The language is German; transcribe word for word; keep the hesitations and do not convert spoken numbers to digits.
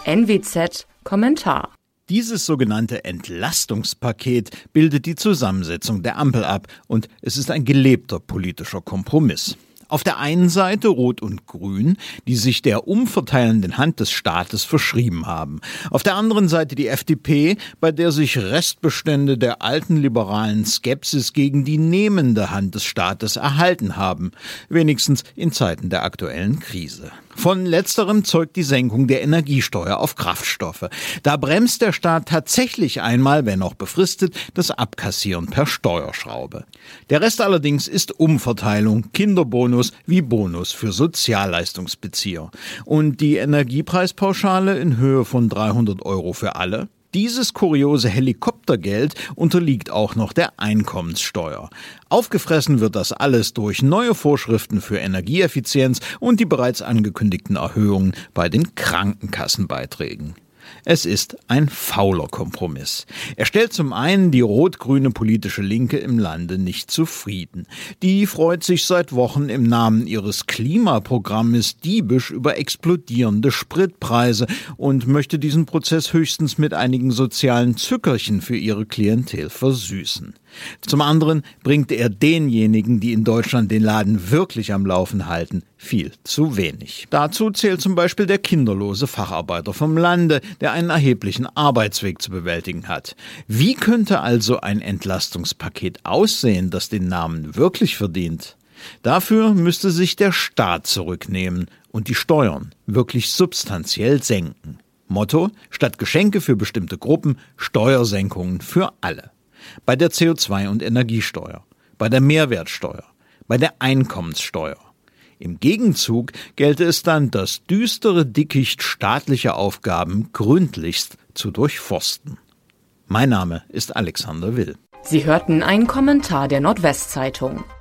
N W Z Kommentar. Dieses sogenannte Entlastungspaket bildet die Zusammensetzung der Ampel ab und es ist ein gelebter politischer Kompromiss. Auf der einen Seite Rot und Grün, die sich der umverteilenden Hand des Staates verschrieben haben. Auf der anderen Seite die F D P, bei der sich Restbestände der alten liberalen Skepsis gegen die nehmende Hand des Staates erhalten haben. Wenigstens in Zeiten der aktuellen Krise. Von letzterem zeugt die Senkung der Energiesteuer auf Kraftstoffe. Da bremst der Staat tatsächlich einmal, wenn auch befristet, das Abkassieren per Steuerschraube. Der Rest allerdings ist Umverteilung, Kinderbonus wie Bonus für Sozialleistungsbezieher. Und die Energiepreispauschale in Höhe von dreihundert Euro für alle? Dieses kuriose Helikoptergeld unterliegt auch noch der Einkommenssteuer. Aufgefressen wird das alles durch neue Vorschriften für Energieeffizienz und die bereits angekündigten Erhöhungen bei den Krankenkassenbeiträgen. Es ist ein fauler Kompromiss. Er stellt zum einen die rot-grüne politische Linke im Lande nicht zufrieden. Die freut sich seit Wochen im Namen ihres Klimaprogrammes diebisch über explodierende Spritpreise und möchte diesen Prozess höchstens mit einigen sozialen Zückerchen für ihre Klientel versüßen. Zum anderen bringt er denjenigen, die in Deutschland den Laden wirklich am Laufen halten, viel zu wenig. Dazu zählt zum Beispiel der kinderlose Facharbeiter vom Lande, der einen erheblichen Arbeitsweg zu bewältigen hat. Wie könnte also ein Entlastungspaket aussehen, das den Namen wirklich verdient? Dafür müsste sich der Staat zurücknehmen und die Steuern wirklich substanziell senken. Motto: statt Geschenke für bestimmte Gruppen, Steuersenkungen für alle. Bei der C O zwei- und Energiesteuer, bei der Mehrwertsteuer, bei der Einkommenssteuer. Im Gegenzug gelte es dann, das düstere Dickicht staatlicher Aufgaben gründlichst zu durchforsten. Mein Name ist Alexander Will. Sie hörten einen Kommentar der Nordwestzeitung.